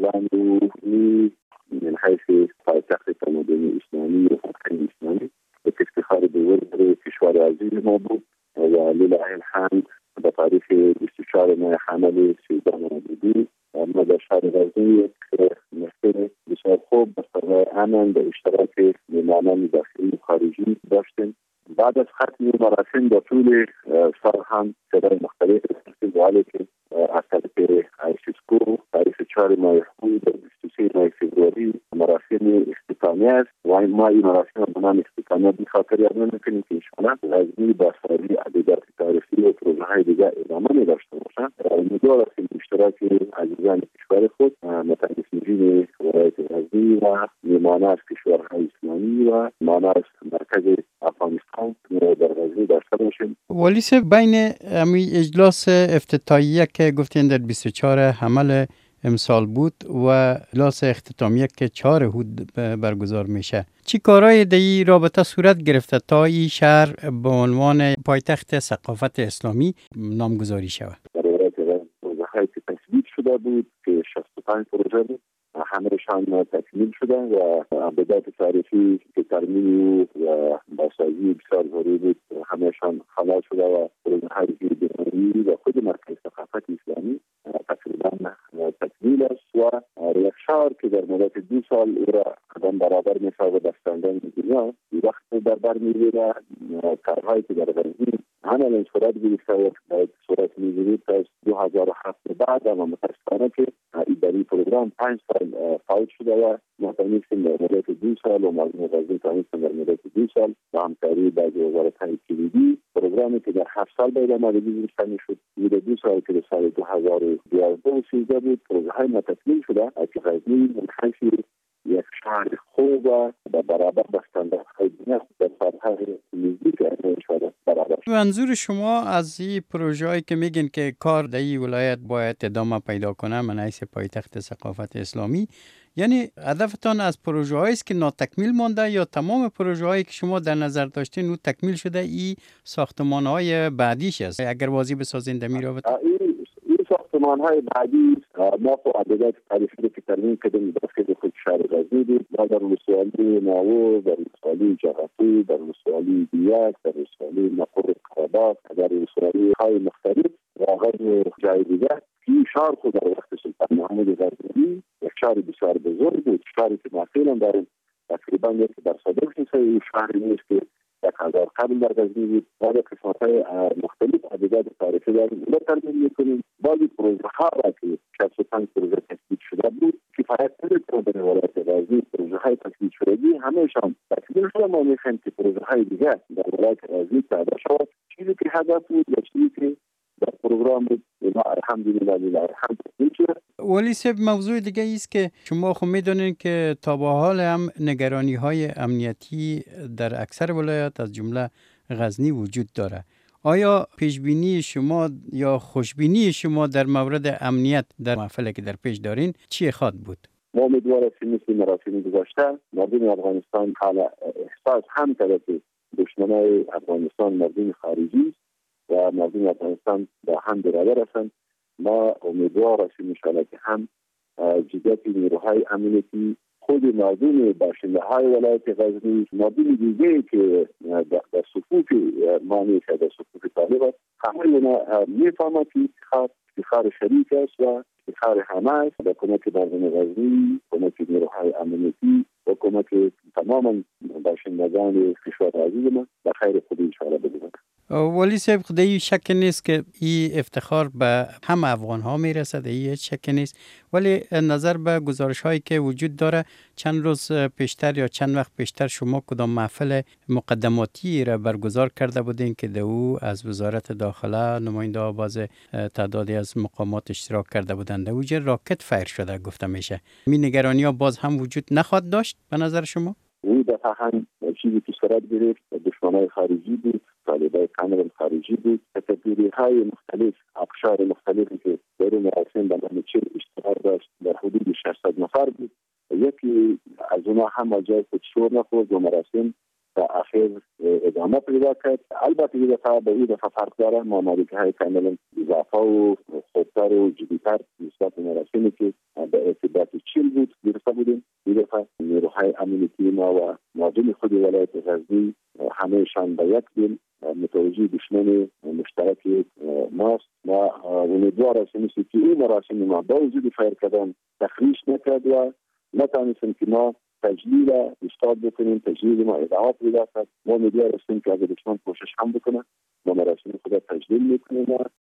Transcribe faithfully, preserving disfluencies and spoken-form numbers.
مثلا من حيث پایتخت تمدن اسلامی و فرهنگ اسلامی به افتخار بزرگ کشور عزیز ما بود و لله الحمد به تاریخ بیست و چهار ماه حمل سیزده مردادی ما در شهر غزنی یک محفل بسیار خوب به سرای امن به اشتراک مهمانان داخلی و خارجی داشتیم. بعد از ختم مراسم در طول سال هم صدای مختلف استقبالی که از طریق آیسیسکو تاریخ چهار ماه خود در بیست و سه ماه فوریه مراسم اختتامی است و ما این مراسم به نام اختتامی به خاطر یاد می‌کنیم که انشاءالله غزنی با سازی ادبیات تاریخی و پروژه‌های دیگر ادامه می‌داشته باشند. امیدوار هستیم اشتراک عزیزان کشور خود متنفذین ولایت غزنی و مهمانان از کشورهای اسلامی و مهمانان از مرکز افغانستان در غزنی داشته باشیم. ولی صاحب بین امی اجلاس افتتاحیه که گفتین در بیست و چهار حمل امسال بود و اجلاس اختتامیه که چهار هود برگزار میشه، چی کارهای در این رابطه صورت گرفته تا این شهر به عنوان پایتخت ثقافت اسلامی نامگذاری شود؟ در ولایت غزنی پروژه‌هایی که تثبیت شده بود که شصت و پنج پروژه بود، همه‌شان تکمیل شدن و ابدات تاریخی که ترمیم و بازسازی بسیار ضروری بود همه‌شان خلاص شده و پروژه‌های بنیانی و خود مرکز ثقافت اسلامی تقریبا تکمیل است و یک شهر که در مدت دو سال او را قدم برابر می‌سازد دستاندن دنیا وقت در بر می‌گیرد. کارهایی که در غزنی عملا صورت گرفته و صورت می‌گیرد تا دو هزار و هفت بعد اما متاسفانه که در این پروگرام پنج سال فوت شده و ما تونستیم در مدت دو سال و مردم غزنی تونستیم در مدت دو سال با همکاری با وزارت‌های کلیدی پروگرامی که در هفت سال باید آمادگی گرفته می‌شد در دو سال که در سال دو هزار و دوازده و سیزده بود پروژه‌های تکمیل شده که غزنی من حیث یک شهر خوب و برابر با استانداردهای دنیا در سال‌های نزدیک شده برابر. منظور شما از این پروژه‌ای که میگین که کار در این ولایت باید ادامه پیدا کنه من حیث پایتخت ثقافت اسلامی، یعنی هدفتان از پروژه‌هایی است که ناتکمیل مانده یا تمام پروژه‌هایی که شما در نظر داشتین او تکمیل شده این ساختمان‌های بعدیش است اگر واضح بسازین در این رابطه؟ این ساختمان‌های بعدی ما خو ادبیات تاریخی که ترمیم کردیم داخل خود شهر غزنی بود در ولسوالی ناوه، در ولسوالی جغرافی، در ولسوالی دیاک، در ولسوالی نقور قراباغ، در ولسوالی های مختلف و غیر جای دیگر. این شهر خود در وقت سلطان محمود غزنوی یک شهر بسیار بزرگ بود، شهری که ما فعلا داریم تقریبا یک در صدر حصه شهری نیست که یک هزار قبل در غزنی بود و در قسمت‌های مختلف ادبیات تاریخی داریم و ترمیم می‌کنیم. بعضی پروژه‌ها را که شصت و پنج پروژه تثبیت شده بود کفایت نمی‌کنه در ولایت غزنی پروژه‌های تثبیت شدگی همه‌شان تکمیل شده. ما می‌خوایم که پروژه‌های دیگر در ولایت غزنی پیدا شود. چیزی که هدف بود یا چیزی که در پروگرام بود ما الحمدلله لله الحمد میشه. ولی صاحب موضوع دیگه است که شما خود میدونین که تا به حال هم نگرانی های امنیتی در اکثر ولایات از جمله غزنی وجود داره. آیا پیشبینی شما یا خوشبینی شما در مورد امنیت در محفلی که در پیش دارین چی خواد بود؟ ما امیدوار هستیم مثل مراسم گذشته مردم افغانستان حالا احساس هم کرده که دشمنای افغانستان مردم خارجی و مردم افغانستان با هم برابر هستند. ما امیدوار هستیم انشاءالله که هم جدیت نیروهای امنیتی خود مردم باشنده های ولایت غزنی مردم دیگه که در صفوف ما نیست در صفوف طالب است همه اینا میفهمند که افتخار افتخار شریک است و افتخار همه است و کمک مردم غزنی، کمک نیروهای امنیتی و کمک تماما باشندگان کشور عزیز ما به خیر خود انشاءالله بدونند. ولی صاحب خدایی شک نیست که این افتخار به هم افغان ها میرسه، این شک نیست، ولی نظر به گزارش هایی که وجود داره چند روز پیشتر یا چند وقت پیشتر شما کدام محفل مقدماتی را برگزار کرده بودین که در او از وزارت داخله نماینده ها باز تعدادی از مقامات اشتراک کرده بودند در اوجه راکت فایر شده گفته میشه. می نگرانی ها باز هم وجود نخواهد داشت به نظر شما؟ این دفعه هم چیزی که صورت گرفت دشمنای خارجی بود، طالبای کاملا خارجی بود، تدبیری های مختلف، اقشار مختلفی که در مراسم به نام چه اشتراک داشت در حدود ششصد نفر بود. یکی از اونها هم جای خودشور نخورد و مراسم تا آخر ادامه پیدا کرد. البته این دفعه به این دفعه فرق داره، ما آمادگی های کاملا اضافه و خوبتر و جدیتر نسبت به مراسمی که به ارتباط رفته بودیم. این دفعه نیروهای امنیتی ما و مردم خود ولایت غزنی همهشان به یک دل متوجه دشمن مشترک ماست و امیدوار هستیم که این مراسم ما با وجود فیر کردن تخریش نکرد و نتانستیم که ما تجلیل استاد بکنیم، تجلیل ما ادعات بیدارد. ما امیدوار هستیم که اگر دشمن کوشش هم بکنه ما مراسم خود تجلیل میکنیم.